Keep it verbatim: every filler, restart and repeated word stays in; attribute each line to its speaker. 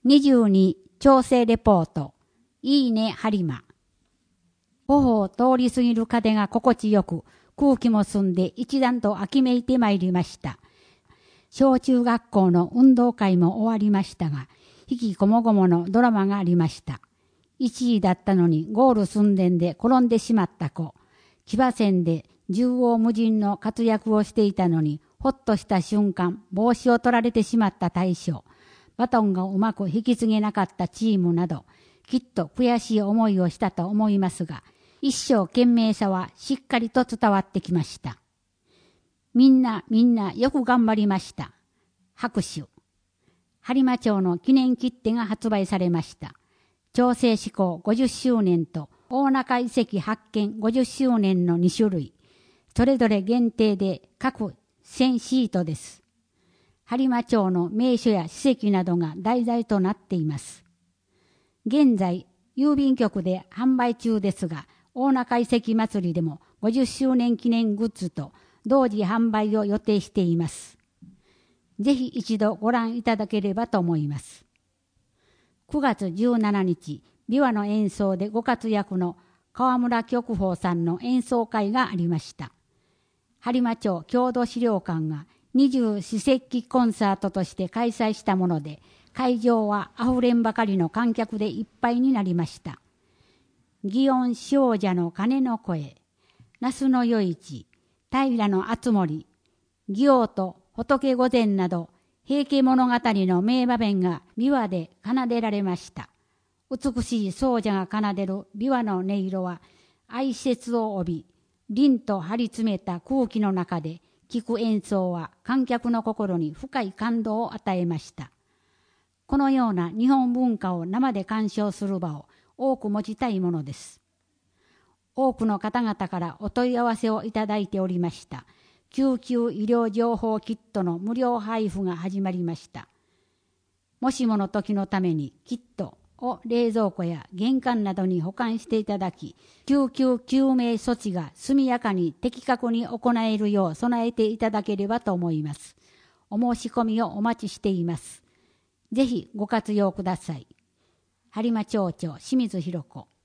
Speaker 1: にじゅうに調整レポート。いいね播磨。頬を通り過ぎる風が心地よく、空気も澄んで一段と秋めいてまいりました。小中学校の運動会も終わりましたが、引きこもごものドラマがありました。いちいだったのにゴール寸前で転んでしまった子。騎馬戦で縦横無尽の活躍をしていたのに、ほっとした瞬間、帽子を取られてしまった大将。バトンがうまく引き継げなかったチームなど、きっと悔しい思いをしたと思いますが、一生懸命さはしっかりと伝わってきました。みんなみんなよく頑張りました。拍手。播磨町の記念切手が発売されました。調整施行ごじゅっしゅうねんと大中遺跡発見ごじゅっしゅうねんのにしゅるい。それぞれ限定で各せんシートです。播磨町の名所や史跡などが題材となっています。現在、郵便局で販売中ですが、大中遺跡祭りでもごじゅっしゅうねん記念グッズと同時販売を予定しています。ぜひ一度ご覧いただければと思います。くがつじゅうしちにち、琵琶の演奏でご活躍の川村旭峰さんの演奏会がありました。播磨町郷土資料館が二十四節気コンサートとして開催したもので、会場はあふれんばかりの観客でいっぱいになりました。祇園少女の鐘の声、那須の与一、平の敦盛、祇王と仏御前など、平家物語の名場面が琵琶で奏でられました。美しい奏者が奏でる琵琶の音色は、哀切を帯び、凛と張り詰めた空気の中で、聴く演奏は観客の心に深い感動を与えました。このような日本文化を生で鑑賞する場を多く持ちたいものです。多くの方々からお問い合わせをいただいておりました。救急医療情報キットの無料配布が始まりました。もしもの時のためにキットを冷蔵庫や玄関などに保管していただき、救急救命措置が速やかに的確に行えるよう備えていただければと思います。お申し込みをお待ちしています。ぜひご活用ください。播磨町長清水弘子。